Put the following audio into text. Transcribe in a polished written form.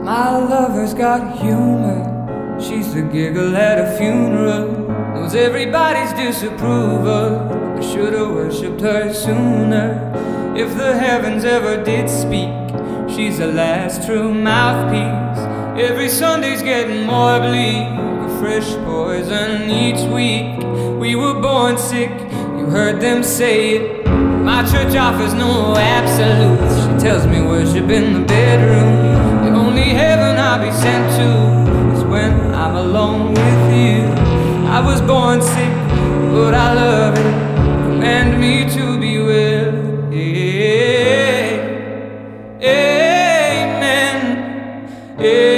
My lover's got humor. She's the giggle at a funeral. Knows everybody's disapproval. I should've worshipped her sooner. If the heavens ever did speak, she's the last true mouthpiece. Every Sunday's getting more bleak, a fresh poison each week. We were born sick, you heard them say it. My church offers no absolutes. She tells me worship in the bedroom. The only heaven I'll be sent to is when I'm alone with you. I was born sick, but I love it. Command me to be well. Amen.